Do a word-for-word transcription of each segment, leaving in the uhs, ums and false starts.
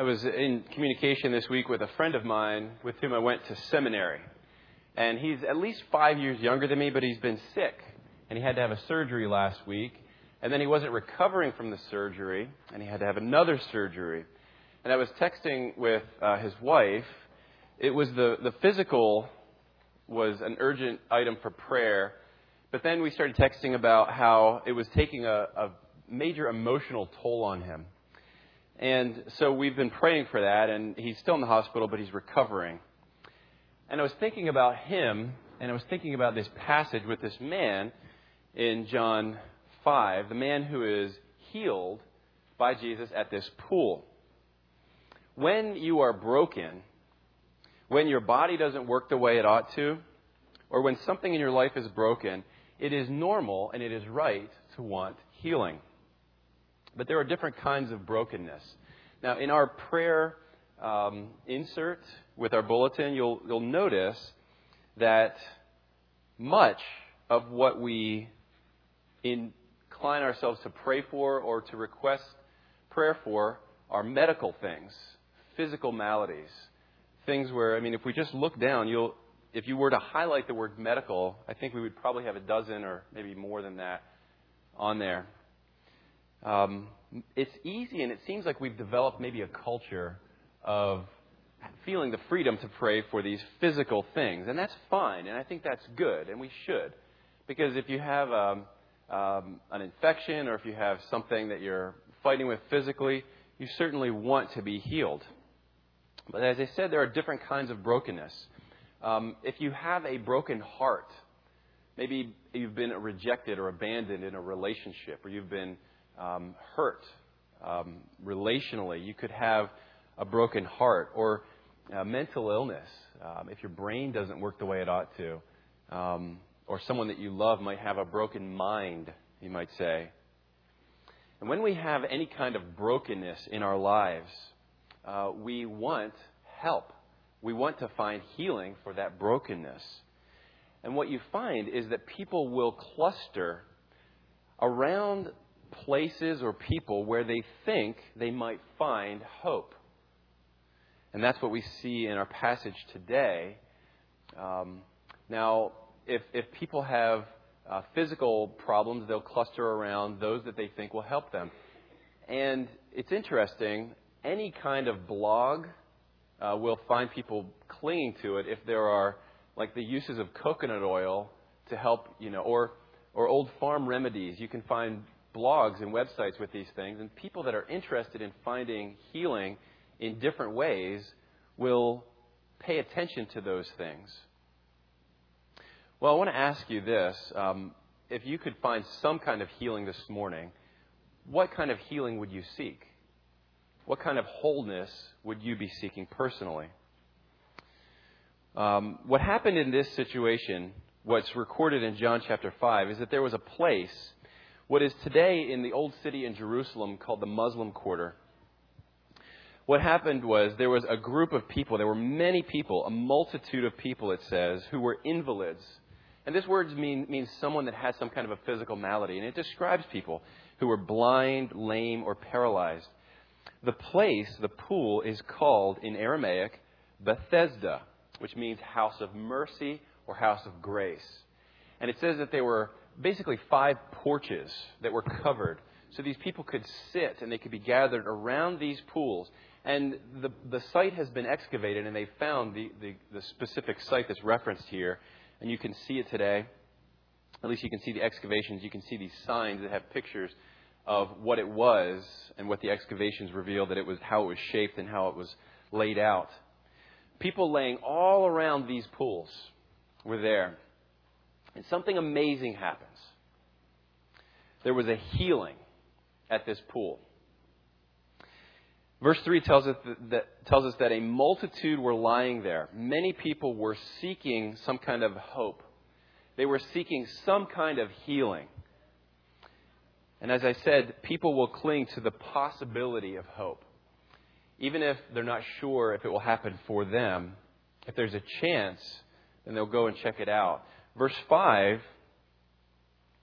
I was in communication this week with a friend of mine with whom I went to seminary. And he's at least five years younger than me, but he's been sick. And he had to have a surgery last week. And then he wasn't recovering from the surgery, and he had to have another surgery. And I was texting with uh, his wife. It was the, the physical was an urgent item for prayer. But then we started texting about how it was taking a, a major emotional toll on him. And so we've been praying for that, and he's still in the hospital, but he's recovering. And I was thinking about him, and I was thinking about this passage with this man in John five, the man who is healed by Jesus at this pool. When you are broken, when your body doesn't work the way it ought to, or when something in your life is broken, it is normal and it is right to want healing. But there are different kinds of brokenness. Now, in our prayer um, insert with our bulletin, you'll, you'll notice that much of what we incline ourselves to pray for or to request prayer for are medical things, physical maladies, things where, I mean, if we just look down, you'll, if you were to highlight the word medical, I think we would probably have a dozen or maybe more than that on there. Um, it's easy, and it seems like we've developed maybe a culture of feeling the freedom to pray for these physical things. And that's fine, and I think that's good, and we should. Because if you have um, um, an infection or if you have something that you're fighting with physically, you certainly want to be healed. But as I said, there are different kinds of brokenness. Um, if you have a broken heart, maybe you've been rejected or abandoned in a relationship, or you've been um, hurt um, relationally, you could have a broken heart, or uh, mental illness. Um, if your brain doesn't work the way it ought to, um, or someone that you love might have a broken mind, you might say. And when we have any kind of brokenness in our lives, uh, we want help. We want to find healing for that brokenness. And what you find is that people will cluster around places or people where they think they might find hope. And that's what we see in our passage today. Um, now, if, if people have uh, physical problems, they'll cluster around those that they think will help them. And it's interesting, any kind of blog uh, will find people clinging to it if there are, like, the uses of coconut oil to help, you know, or or old farm remedies. You can find blogs and websites with these things, and people that are interested in finding healing in different ways will pay attention to those things. Well, I want to ask you this. Um, if you could find some kind of healing this morning, what kind of healing would you seek? What kind of wholeness would you be seeking personally? Um, what happened in this situation, what's recorded in John chapter five, is that there was a place, what is today in the old city in Jerusalem called the Muslim Quarter. What happened was there was a group of people, there were many people, a multitude of people, it says, who were invalids. And this word mean, means someone that has some kind of a physical malady. And it describes people who were blind, lame, or paralyzed. The place, the pool, is called in Aramaic Bethesda, which means house of mercy or house of grace. And it says that there were basically five porches that were covered. So these people could sit and they could be gathered around these pools. And the the site has been excavated, and they found the, the, the specific site that's referenced here. And you can see it today. At least you can see the excavations. You can see these signs that have pictures of what it was and what the excavations revealed, that it was how it was shaped and how it was laid out. People laying all around these pools were there. And something amazing happens. There was a healing at this pool. Verse three tells us that, that, tells us that a multitude were lying there. Many people were seeking some kind of hope. They were seeking some kind of healing. And as I said, people will cling to the possibility of hope. Even if they're not sure if it will happen for them, if there's a chance, then they'll go and check it out. Verse five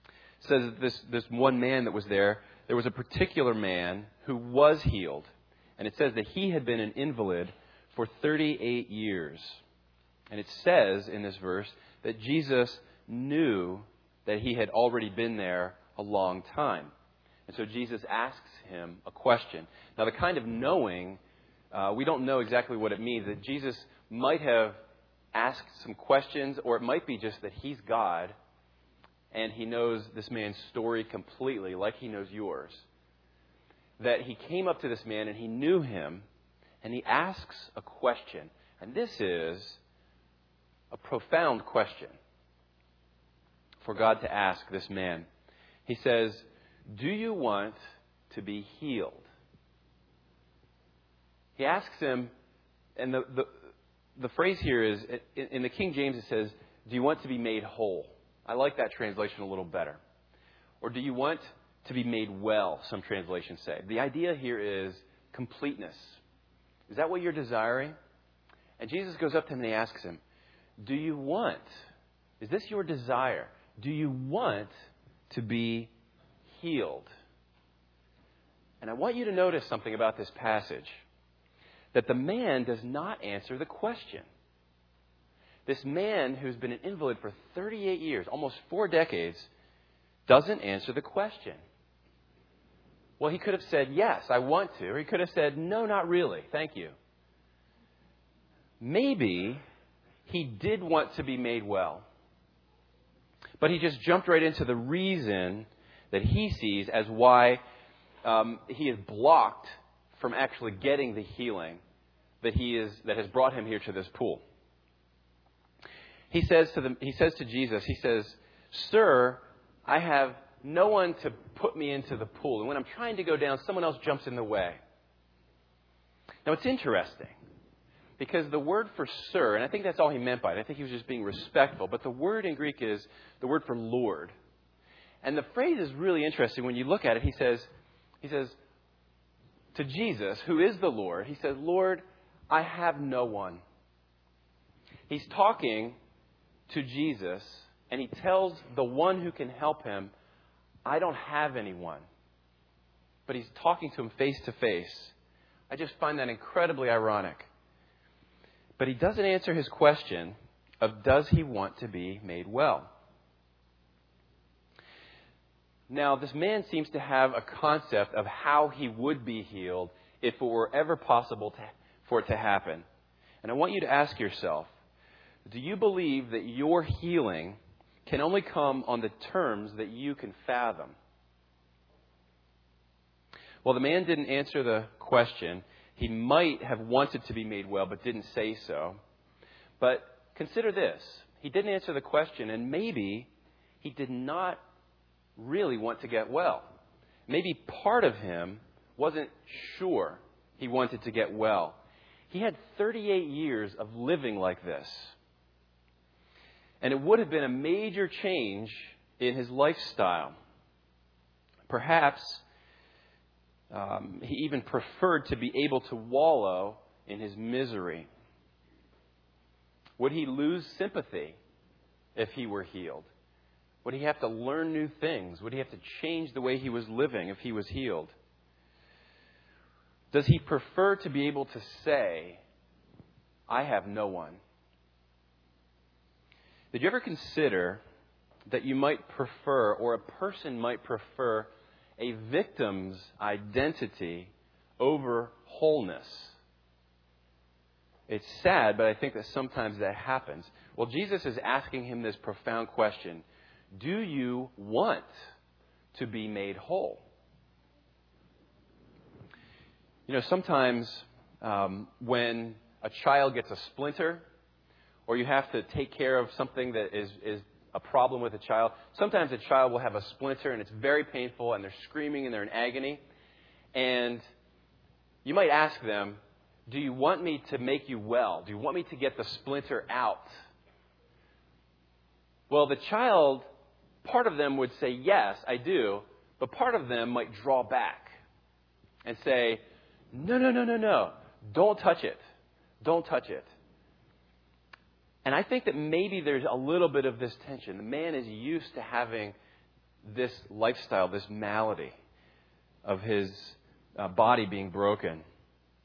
says that this, this one man that was there, there was a particular man who was healed. And it says that he had been an invalid for thirty-eight years. And it says in this verse that Jesus knew that he had already been there a long time. And so Jesus asks him a question. Now, the kind of knowing, uh, we don't know exactly what it means. That Jesus might have asked some questions, or it might be just that he's God and he knows this man's story completely, like he knows yours. That he came up to this man and he knew him, and he asks a question. And this is a profound question for God to ask this man. He says, "Do you want to be healed?" He asks him, and the, the, the phrase here is, in, in the King James it says, "Do you want to be made whole?" I like that translation a little better. Or do you want to be made well, some translations say. The idea here is completeness. Is that what you're desiring? And Jesus goes up to him and he asks him, do you want, is this your desire? Do you want to be healed? And I want you to notice something about this passage. That the man does not answer the question. This man who's been an invalid for thirty-eight years, almost four decades, doesn't answer the question. Well, he could have said, yes, I want to. Or he could have said, no, not really. Thank you. Maybe he did want to be made well. But he just jumped right into the reason that he sees as why um, he is blocked from actually getting the healing that he is that has brought him here to this pool. He says to the, he says to Jesus, he says, "Sir, I have no one to put me into the pool. And when I'm trying to go down, someone else jumps in the way." Now, it's interesting because the word for sir, and I think that's all he meant by it. I think he was just being respectful. But the word in Greek is the word for Lord. And the phrase is really interesting when you look at it. He says, he says to Jesus, who is the Lord, he says, "Lord, I have no one." He's talking to Jesus, and he tells the one who can help him, "I don't have anyone." But he's talking to him face to face. I just find that incredibly ironic. But he doesn't answer his question of does he want to be made well. Now, this man seems to have a concept of how he would be healed if it were ever possible to, for it to happen. And I want you to ask yourself, do you believe that your healing can only come on the terms that you can fathom? Well, the man didn't answer the question. He might have wanted to be made well, but didn't say so. But consider this. He didn't answer the question, and maybe he did not really want to get well. Maybe part of him wasn't sure he wanted to get well. He had thirty-eight years of living like this. And it would have been a major change in his lifestyle. Perhaps um, he even preferred to be able to wallow in his misery. Would he lose sympathy if he were healed? Would he have to learn new things? Would he have to change the way he was living if he was healed? Does he prefer to be able to say, "I have no one"? Did you ever consider that you might prefer, or a person might prefer, a victim's identity over wholeness? It's sad, but I think that sometimes that happens. Well, Jesus is asking him this profound question. Do you want to be made whole? You know, sometimes um, when a child gets a splinter, or you have to take care of something that is, is a problem with a child, sometimes a child will have a splinter and it's very painful and they're screaming and they're in agony. And you might ask them, do you want me to make you well? Do you want me to get the splinter out? Well, the child, part of them would say, yes, I do. But part of them might draw back and say, no, no, no, no, no. Don't touch it. Don't touch it. And I think that maybe there's a little bit of this tension. The man is used to having this lifestyle, this malady of his uh, body being broken.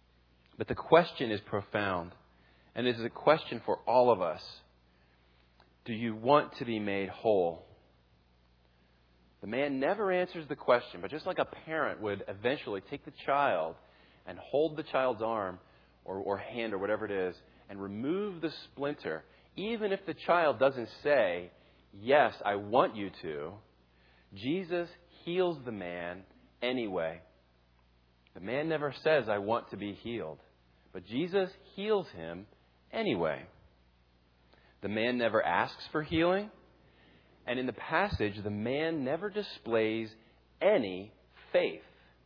But the question is profound. And it is a question for all of us. Do you want to be made whole? The man never answers the question, but just like a parent would eventually take the child and hold the child's arm or, or hand or whatever it is and remove the splinter, even if the child doesn't say, yes, I want you to, Jesus heals the man anyway. The man never says, I want to be healed, but Jesus heals him anyway. The man never asks for healing. And in the passage, the man never displays any faith.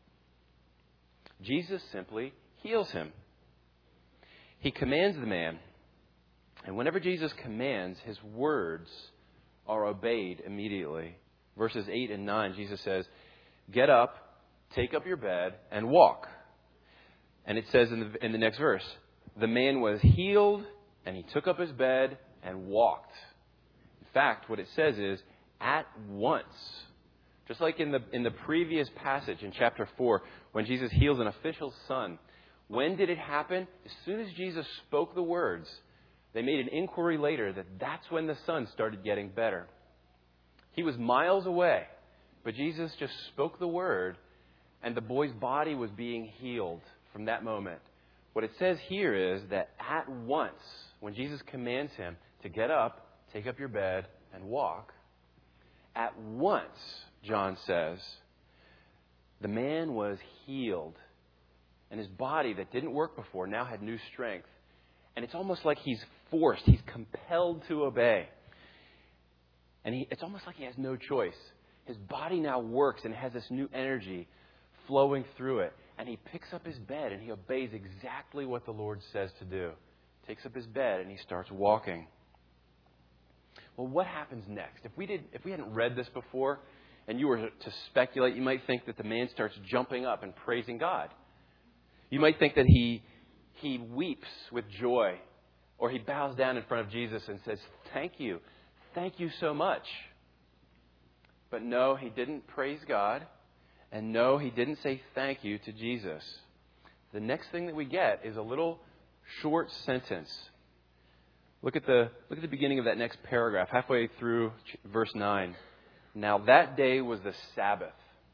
Jesus simply heals him. He commands the man. And whenever Jesus commands, his words are obeyed immediately. Verses eight and nine, Jesus says, get up, take up your bed, and walk. And it says in the, in the next verse, the man was healed, and he took up his bed and walked. In fact, what it says is, at once. Just like in the in the previous passage in chapter four, when Jesus heals an official's son. When did it happen? As soon as Jesus spoke the words, they made an inquiry later that that's when the son started getting better. He was miles away, but Jesus just spoke the word, and the boy's body was being healed from that moment. What it says here is that at once, when Jesus commands him to get up, take up your bed, and walk, at once, John says, the man was healed. And his body that didn't work before now had new strength. And it's almost like he's forced, he's compelled to obey. And he, it's almost like he has no choice. His body now works and has this new energy flowing through it. And he picks up his bed and he obeys exactly what the Lord says to do. Takes up his bed and he starts walking. Well, what happens next? If we did, if we hadn't read this before, and you were to speculate, you might think that the man starts jumping up and praising God. You might think that he he weeps with joy, or he bows down in front of Jesus and says, "Thank you, thank you so much." But no, he didn't praise God, and no, he didn't say thank you to Jesus. The next thing that we get is a little short sentence. Look at the look at the beginning of that next paragraph, halfway through verse nine. Now that day was the Sabbath.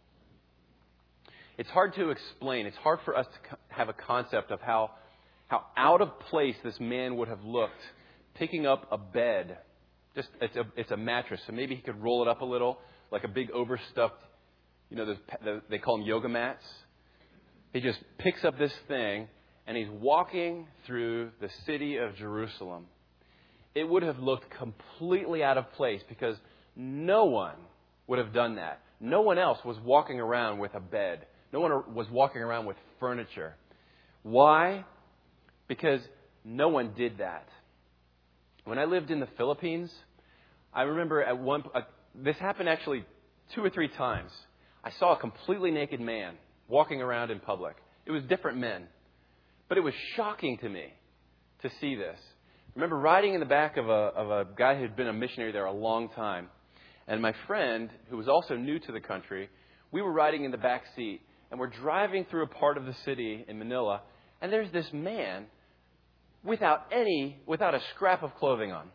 It's hard to explain. It's hard for us to have a concept of how how out of place this man would have looked picking up a bed. Just it's a it's a mattress, so maybe he could roll it up a little, like a big overstuffed, you know, those, they call them yoga mats. He just picks up this thing and he's walking through the city of Jerusalem. It would have looked completely out of place because no one would have done that. No one else was walking around with a bed. No one was walking around with furniture. Why? Because no one did that. When I lived in the Philippines, I remember at one, uh, this happened actually two or three times. I saw a completely naked man walking around in public. It was different men. But it was shocking to me to see this. I remember riding in the back of a, of a guy who had been a missionary there a long time. And my friend, who was also new to the country, we were riding in the back seat. And we're driving through a part of the city in Manila. And there's this man without any, without a scrap of clothing on.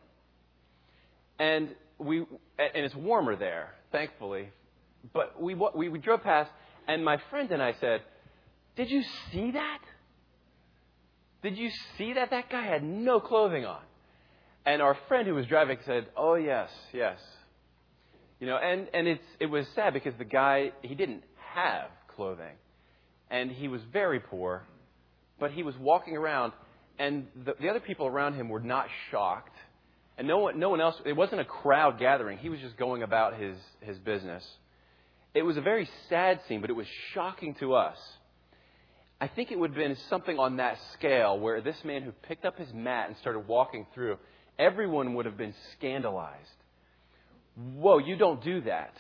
And we, and it's warmer there, thankfully. But we, we, we drove past, and my friend and I said, "Did you see that? Did you see that? That guy had no clothing on." And our friend who was driving said, "Oh, yes, yes." You know, and, and it's it was sad because the guy, he didn't have clothing. And he was very poor, but he was walking around, and the, the other people around him were not shocked. And no one, no one else, it wasn't a crowd gathering. He was just going about his, his business. It was a very sad scene, but it was shocking to us. I think it would have been something on that scale where this man who picked up his mat and started walking through, everyone would have been scandalized. Whoa, you don't do that.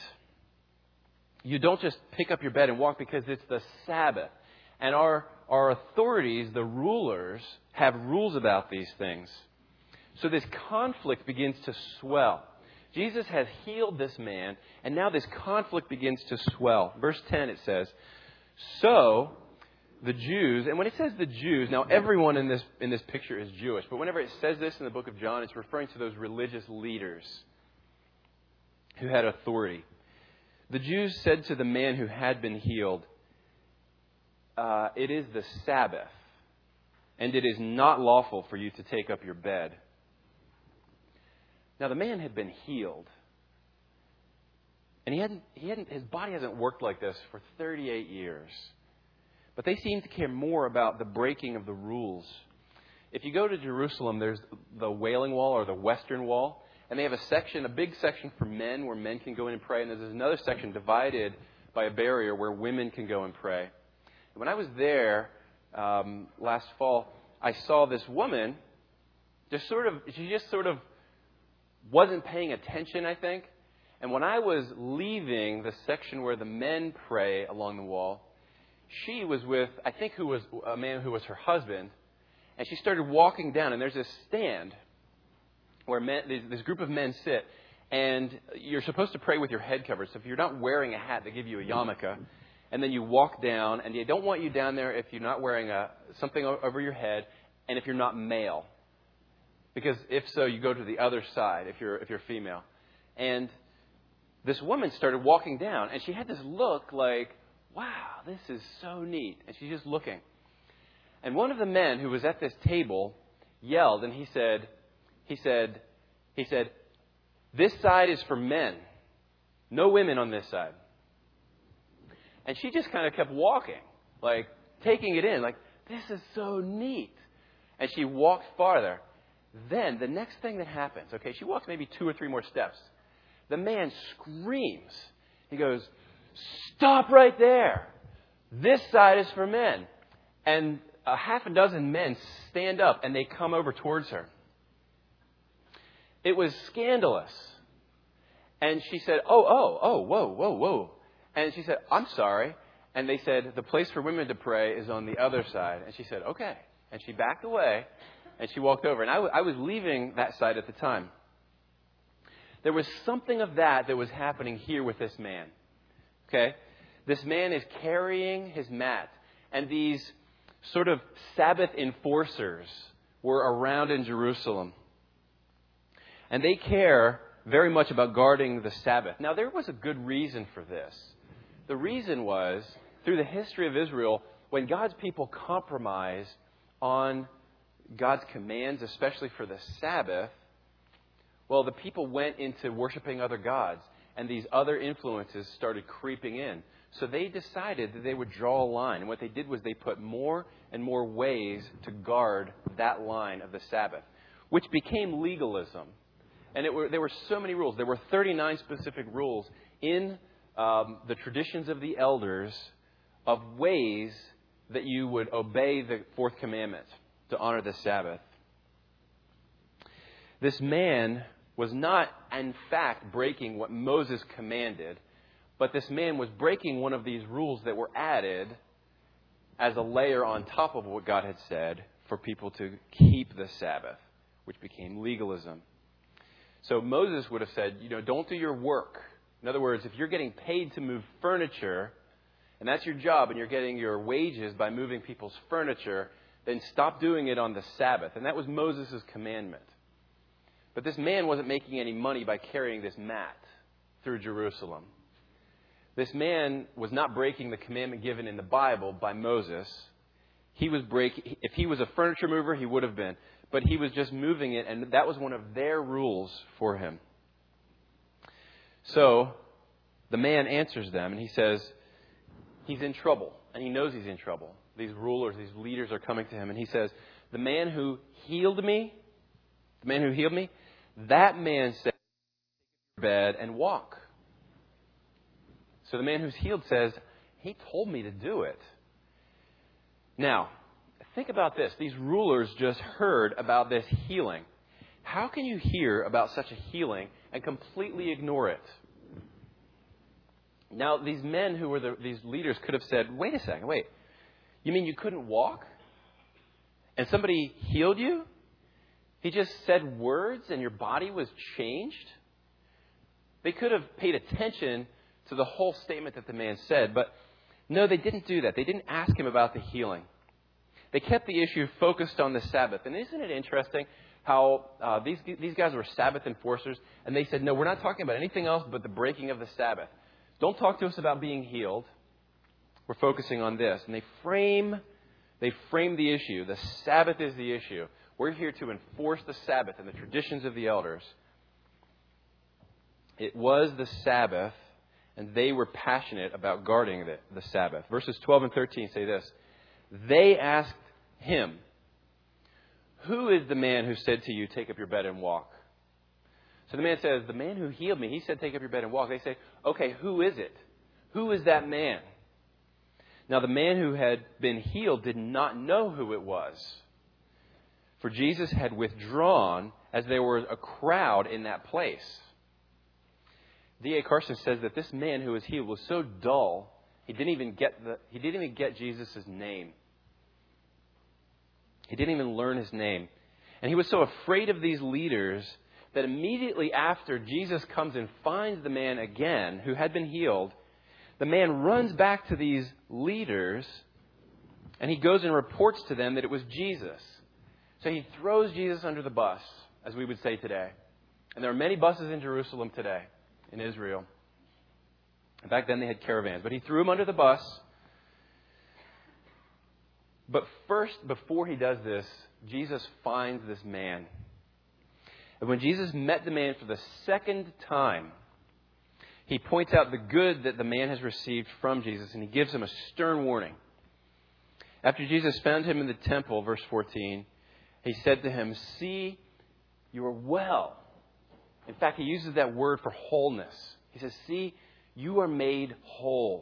You don't just pick up your bed and walk because it's the Sabbath. And our, our authorities, the rulers, have rules about these things. So this conflict begins to swell. Jesus has healed this man, and now this conflict begins to swell. Verse ten, it says, "So the Jews, and when it says the Jews, now everyone in this in this picture is Jewish, but whenever it says this in the book of John, it's referring to those religious leaders who had authority. The Jews said to the man who had been healed, uh, it is the Sabbath, and it is not lawful for you to take up your bed. Now the man had been healed. And he hadn't, he hadn't, his body hasn't worked like this for thirty-eight years. But they seem to care more about the breaking of the rules. If you go to Jerusalem, there's the Wailing Wall or the Western Wall. And they have a section, a big section for men where men can go in and pray. And there's another section divided by a barrier where women can go and pray. And when I was there um, last fall, I saw this woman just sort of, she just sort of wasn't paying attention, I think. And when I was leaving the section where the men pray along the wall, she was with, I think, who was a man who was her husband. And she started walking down, and there's this stand where men, this group of men sit. And you're supposed to pray with your head covered. So if you're not wearing a hat, they give you a yarmulke. And then you walk down, and they don't want you down there if you're not wearing a something over your head, and if you're not male. Because if so, you go to the other side if you're if you're female. And this woman started walking down, and she had this look like, wow, this is so neat. And she's just looking. And one of the men who was at this table yelled, and he said, he said, he said, this side is for men. No women on this side. And she just kind of kept walking, like taking it in, like, this is so neat. And she walked farther. Then the next thing that happens, okay, she walks maybe two or three more steps. The man screams. He goes, stop right there. This side is for men. And a half a dozen men stand up and they come over towards her. It was scandalous. And she said, oh, oh, oh, whoa, whoa, whoa. And she said, I'm sorry. And they said, the place for women to pray is on the other side. And she said, okay. And she backed away and she walked over. And I, w- I was leaving that side at the time. There was something of that that was happening here with this man. Okay? This man is carrying his mat. And these sort of Sabbath enforcers were around in Jerusalem. And they care very much about guarding the Sabbath. Now, there was a good reason for this. The reason was, through the history of Israel, when God's people compromised on God's commands, especially for the Sabbath, well, the people went into worshiping other gods, and these other influences started creeping in. So they decided that they would draw a line. And what they did was they put more and more ways to guard that line of the Sabbath, which became legalism. And it were, there were so many rules. There were thirty-nine specific rules in um, the traditions of the elders of ways that you would obey the fourth commandment to honor the Sabbath. This man was not, in fact, breaking what Moses commanded, but this man was breaking one of these rules that were added as a layer on top of what God had said for people to keep the Sabbath, which became legalism. So Moses would have said, you know, don't do your work. In other words, if you're getting paid to move furniture, and that's your job, and you're getting your wages by moving people's furniture, then stop doing it on the Sabbath. And that was Moses' commandment. But this man wasn't making any money by carrying this mat through Jerusalem. This man was not breaking the commandment given in the Bible by Moses. He was breaking, if he was a furniture mover, he would have been. But he was just moving it, and that was one of their rules for him. So the man answers them, and he says he's in trouble, and he knows he's in trouble. These rulers, these leaders are coming to him, and he says, the man who healed me, the man who healed me, that man said, take your bed and walk. So the man who's healed says, he told me to do it. Now, think about this. These rulers just heard about this healing. How can you hear about such a healing and completely ignore it? Now, these men who were the, these leaders could have said, wait a second, wait. You mean you couldn't walk? And somebody healed you? He just said words and your body was changed? They could have paid attention to the whole statement that the man said, but No, they didn't do that. They didn't ask him about the healing. They kept the issue focused on the Sabbath. And isn't it interesting how uh, these these guys were Sabbath enforcers, and they said, no, we're not talking about anything else but the breaking of the Sabbath. Don't talk to us about being healed. We're focusing on this. And they frame, they frame the issue. The Sabbath is the issue. We're here to enforce the Sabbath and the traditions of the elders. It was the Sabbath, and they were passionate about guarding the, the Sabbath. Verses twelve and thirteen say this. They asked him, who is the man who said to you, take up your bed and walk? So the man says, the man who healed me, he said, take up your bed and walk. They say, okay, who is it? Who is that man? Now the man who had been healed did not know who it was. For Jesus had withdrawn as there was a crowd in that place. D A Carson says that this man who was healed was so dull, he didn't even get the he didn't even get Jesus' name. He didn't even learn his name. And he was so afraid of these leaders that immediately after Jesus comes and finds the man again who had been healed, the man runs back to these leaders and he goes and reports to them that it was Jesus. So he throws Jesus under the bus, as we would say today. And there are many buses in Jerusalem today, in Israel. And back then they had caravans. But he threw him under the bus. But first, before he does this, Jesus finds this man. And when Jesus met the man for the second time, he points out the good that the man has received from Jesus, and he gives him a stern warning. After Jesus found him in the temple, verse fourteen, he said to him, see, you are well. In fact, he uses that word for wholeness. He says, see, you are made whole.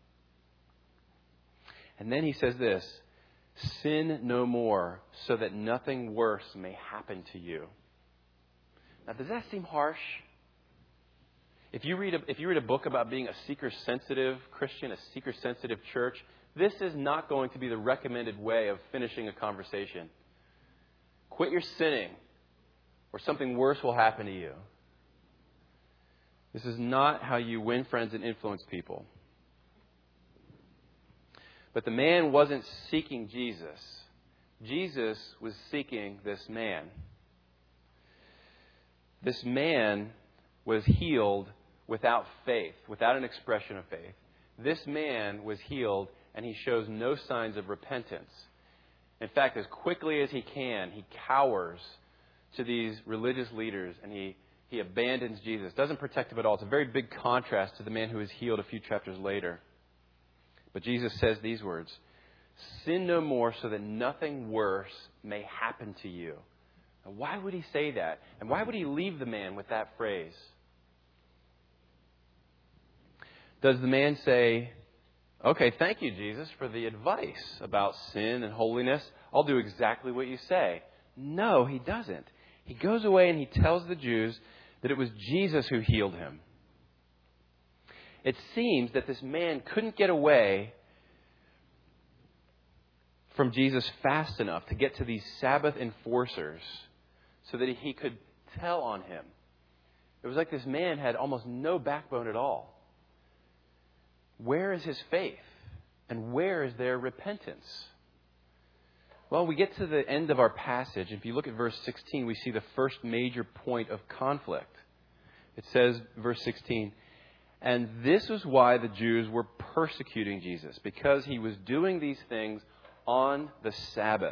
And then he says this, sin no more, so that nothing worse may happen to you. Now, does that seem harsh? If you read a, if you read a book about being a seeker-sensitive Christian, a seeker-sensitive church, this is not going to be the recommended way of finishing a conversation. Quit your sinning, or something worse will happen to you. This is not how you win friends and influence people. But the man wasn't seeking Jesus. Jesus was seeking this man. This man was healed without faith, without an expression of faith. This man was healed, and he shows no signs of repentance. In fact, as quickly as he can, he cowers to these religious leaders, and he, he abandons Jesus. Doesn't protect him at all. It's a very big contrast to the man who is healed a few chapters later. But Jesus says these words, sin no more so that nothing worse may happen to you. Now, why would he say that? And why would he leave the man with that phrase? Does the man say, okay, thank you, Jesus, for the advice about sin and holiness. I'll do exactly what you say. No, he doesn't. He goes away and he tells the Jews that it was Jesus who healed him. It seems that this man couldn't get away from Jesus fast enough to get to these Sabbath enforcers so that he could tell on him. It was like this man had almost no backbone at all. Where is his faith? And where is their repentance? Well, we get to the end of our passage. If you look at verse sixteen, we see the first major point of conflict. It says, verse sixteen, and this was why the Jews were persecuting Jesus, because he was doing these things on the Sabbath.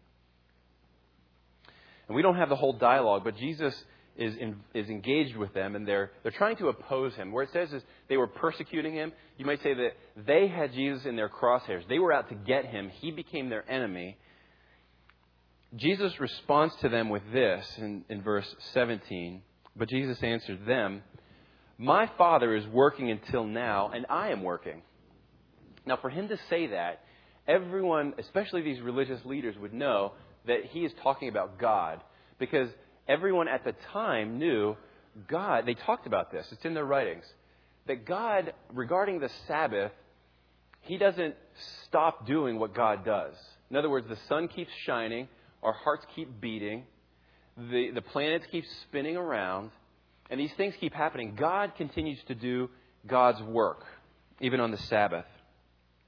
And we don't have the whole dialogue, but Jesus is in, is engaged with them, and they're they're trying to oppose him. Where it says is they were persecuting him, you might say that they had Jesus in their crosshairs. They were out to get him. He became their enemy. Jesus responds to them with this in, in verse seventeen. But Jesus answered them, my Father is working until now, and I am working. Now, for him to say that, everyone, especially these religious leaders, would know that he is talking about God, because everyone at the time knew God. They talked about this. It's in their writings. That God, regarding the Sabbath, he doesn't stop doing what God does. In other words, the sun keeps shining. Our hearts keep beating. The, the planets keep spinning around. And these things keep happening. God continues to do God's work, even on the Sabbath.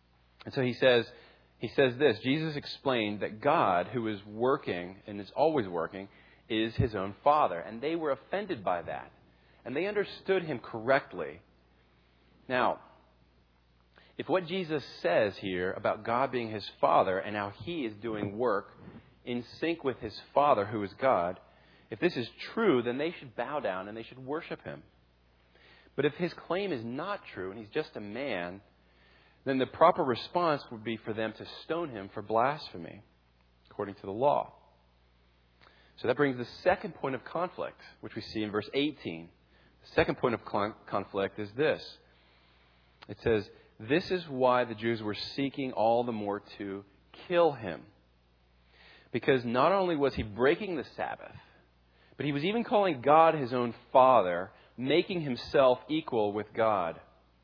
And so he says, he says this, Jesus explained that God, who is working and is always working, is his own Father. And they were offended by that. And they understood him correctly. Now, if what Jesus says here about God being his Father and how he is doing work in sync with his Father, who is God, if this is true, then they should bow down and they should worship him. But if his claim is not true and he's just a man, then the proper response would be for them to stone him for blasphemy, according to the law. So that brings the second point of conflict, which we see in verse eighteen. The second point of conflict is this. It says, this is why the Jews were seeking all the more to kill him. Because not only was he breaking the Sabbath, but he was even calling God his own Father, making himself equal with God.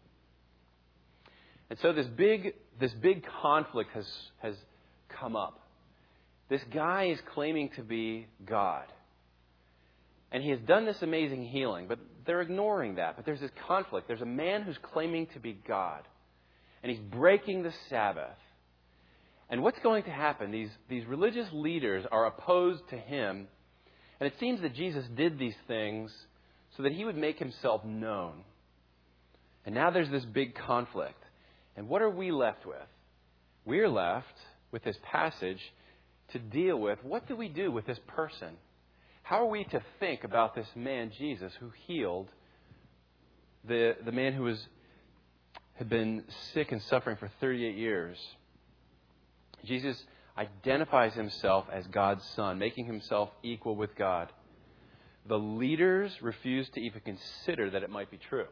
And so this big this big conflict has, has come up. This guy is claiming to be God. And he has done this amazing healing, but they're ignoring that. But there's this conflict. There's a man who's claiming to be God. And he's breaking the Sabbath. And what's going to happen? These, these religious leaders are opposed to him. And it seems that Jesus did these things so that he would make himself known. And now there's this big conflict. And what are we left with? We're left with this passage to deal with, what do we do with this person? How are we to think about this man, Jesus, who healed the, the man who was had been sick and suffering for thirty-eight years? Jesus identifies himself as God's Son, making himself equal with God. The leaders refuse to even consider that it might be true.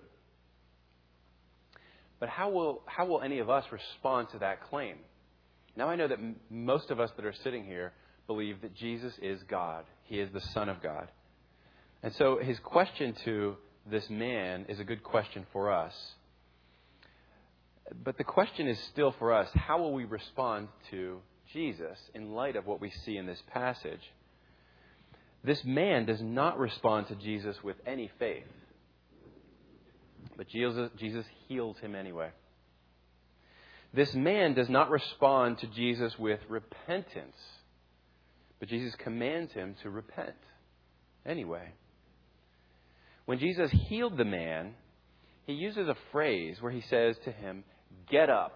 But how will how will any of us respond to that claim? Now I know that m- most of us that are sitting here believe that Jesus is God. He is the Son of God. And so his question to this man is a good question for us. But the question is still for us, how will we respond to Jesus in light of what we see in this passage? This man does not respond to Jesus with any faith. But Jesus, Jesus heals him anyway. This man does not respond to Jesus with repentance. But Jesus commands him to repent anyway. When Jesus healed the man, he uses a phrase where he says to him, "Get up."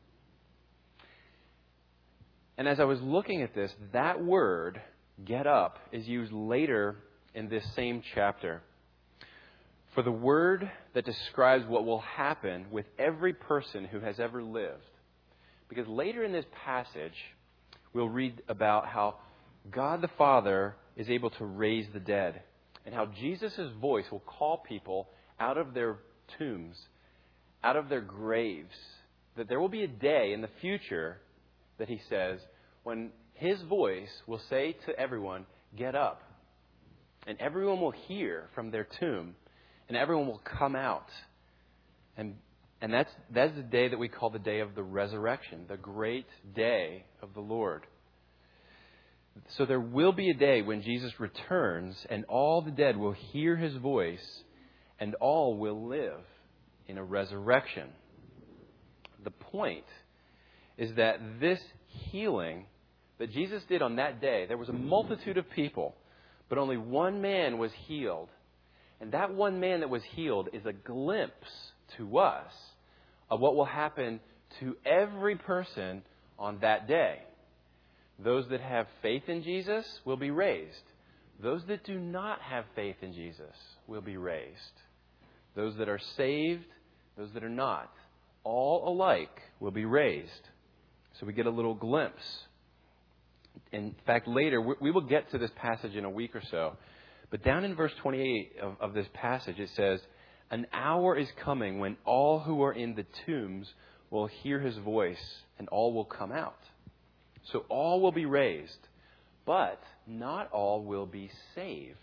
And as I was looking at this, that word, "get up," is used later in this same chapter for the word that describes what will happen with every person who has ever lived. Because later in this passage, we'll read about how God the Father is able to raise the dead, and how Jesus' voice will call people out of their tombs, out of their graves. That there will be a day in the future, that he says, when his voice will say to everyone, "Get up." And everyone will hear from their tomb, and everyone will come out. And and that's that's the day that we call the day of the resurrection, the great day of the Lord. So there will be a day when Jesus returns, and all the dead will hear his voice, and all will live in a resurrection. The point is that this healing that Jesus did on that day, there was a multitude of people, but only one man was healed. And that one man that was healed is a glimpse to us of what will happen to every person on that day. Those that have faith in Jesus will be raised. Those that do not have faith in Jesus will be raised. Those that are saved, those that are not, all alike will be raised. So we get a little glimpse. In fact, later, we will get to this passage in a week or so. But down in verse twenty-eight of, of this passage, it says, "An hour is coming when all who are in the tombs will hear his voice, and all will come out." So all will be raised, but not all will be saved.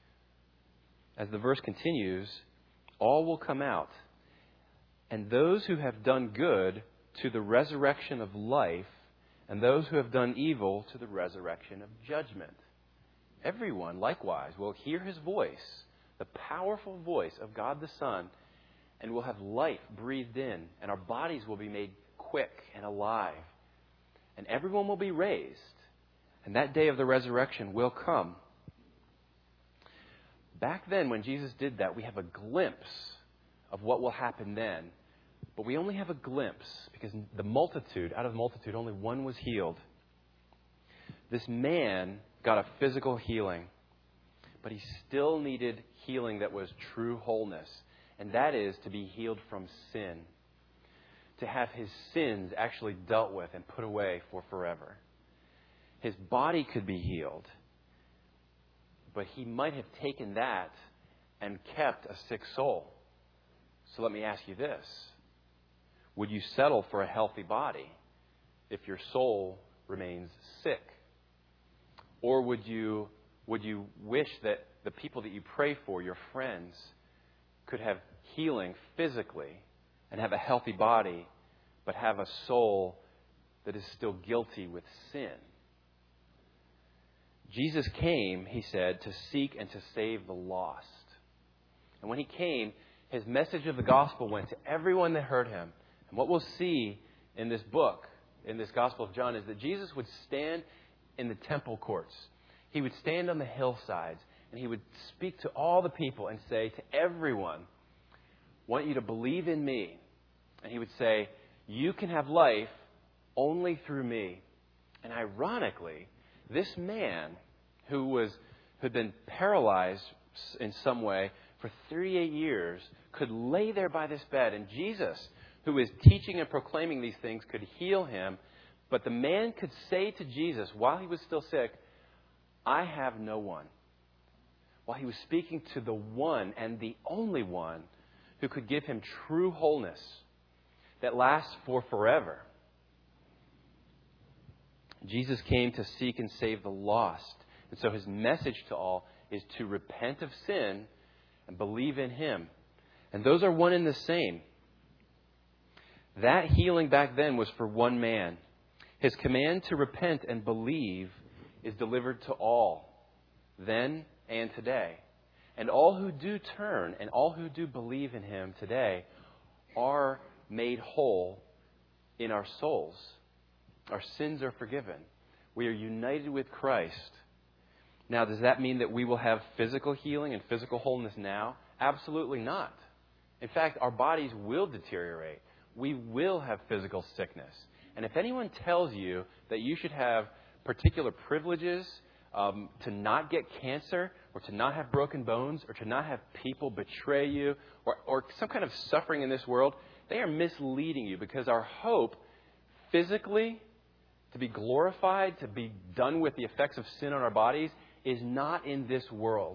As the verse continues, all will come out, and those who have done good to the resurrection of life, and those who have done evil to the resurrection of judgment. Everyone, likewise, will hear his voice, the powerful voice of God the Son, and will have life breathed in, and our bodies will be made quick and alive. And everyone will be raised. And that day of the resurrection will come. Back then, when Jesus did that, we have a glimpse of what will happen then. But we only have a glimpse because the multitude, out of the multitude, only one was healed. This man got a physical healing, but he still needed healing that was true wholeness. And that is to be healed from sin. To have his sins actually dealt with and put away for forever. His body could be healed, but he might have taken that and kept a sick soul. So let me ask you this. Would you settle for a healthy body if your soul remains sick? Or would you, would you wish that the people that you pray for, your friends, could have healing physically and have a healthy body, but have a soul that is still guilty with sin? Jesus came, he said, to seek and to save the lost. And when he came, his message of the gospel went to everyone that heard him. And what we'll see in this book, in this Gospel of John, is that Jesus would stand in the temple courts. He would stand on the hillsides, and he would speak to all the people and say to everyone, I want you to believe in me. And he would say, you can have life only through me. And ironically, this man who was who had been paralyzed in some way for thirty-eight years could lay there by this bed. And Jesus, who is teaching and proclaiming these things, could heal him. But the man could say to Jesus while he was still sick, I have no one. While he was speaking to the one and the only one who could give him true wholeness that lasts for forever. Jesus came to seek and save the lost. And so his message to all is to repent of sin and believe in him. And those are one and the same. That healing back then was for one man. His command to repent and believe is delivered to all, then and today. And all who do turn and all who do believe in him today are made whole in our souls. Our sins are forgiven. We are united with Christ. Now, does that mean that we will have physical healing and physical wholeness now? Absolutely not. In fact, our bodies will deteriorate. We will have physical sickness. And if anyone tells you that you should have particular privileges um, to not get cancer or to not have broken bones or to not have people betray you or, or some kind of suffering in this world, they are misleading you, because our hope physically to be glorified, to be done with the effects of sin on our bodies, is not in this world.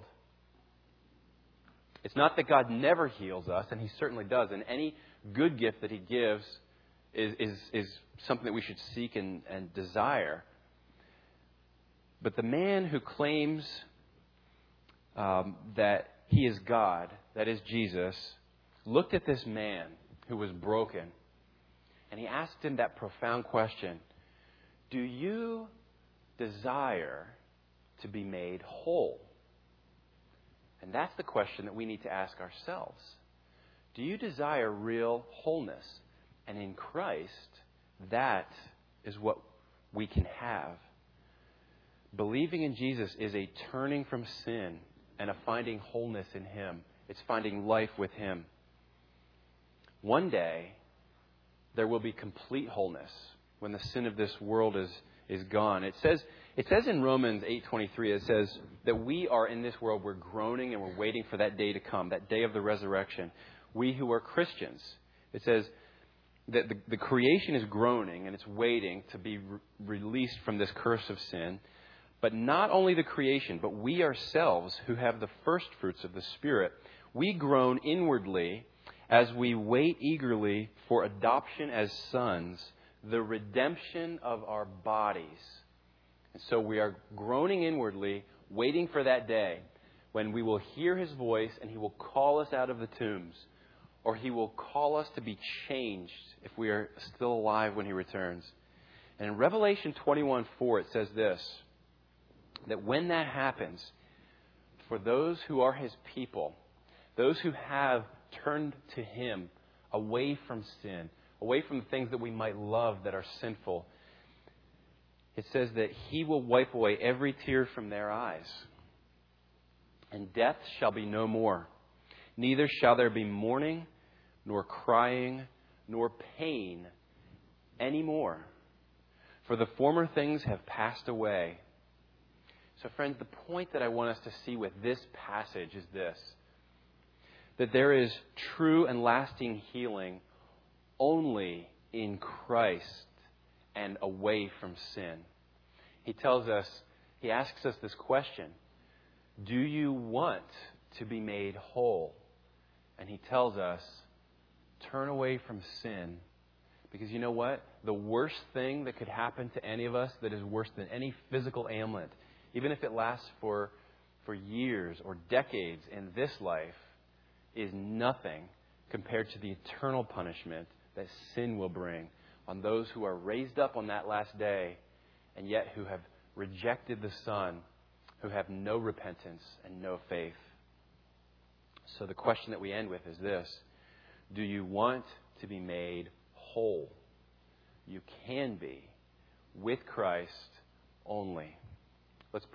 It's not that God never heals us, and he certainly does. And any good gift that he gives is, is, is something that we should seek and, and desire. But the man who claims um, that he is God, that is Jesus, looked at this man who was broken, and he asked him that profound question: do you desire to be made whole? And that's the question that we need to ask ourselves. Do you desire real wholeness? And in Christ, that is what we can have. Believing in Jesus is a turning from sin and a finding wholeness in him. It's finding life with him. One day, there will be complete wholeness when the sin of this world is, is gone. It says it says in Romans eight twenty-three, it says that we are in this world, we're groaning and we're waiting for that day to come, that day of the resurrection. We who are Christians. It says that the, the creation is groaning and it's waiting to be re- released from this curse of sin. But not only the creation, but we ourselves who have the first fruits of the Spirit, we groan inwardly as we wait eagerly for adoption as sons, the redemption of our bodies. And so we are groaning inwardly, waiting for that day when we will hear his voice and he will call us out of the tombs, or he will call us to be changed if we are still alive when he returns. And in Revelation twenty-one four, it says this, that when that happens, for those who are his people, those who have turned to him away from sin, away from the things that we might love that are sinful. It says that He will wipe away every tear from their eyes. And death shall be no more. Neither shall there be mourning, nor crying, nor pain anymore. For the former things have passed away. So friends, the point that I want us to see with this passage is this: that there is true and lasting healing only in Christ and away from sin. He tells us, He asks us this question: do you want to be made whole? And He tells us, turn away from sin. Because you know what? The worst thing that could happen to any of us, that is worse than any physical ailment, even if it lasts for, for years or decades in this life, is nothing compared to the eternal punishment that sin will bring on those who are raised up on that last day, and yet who have rejected the Son, who have no repentance and no faith. So the question that we end with is this: do you want to be made whole? You can be with Christ only.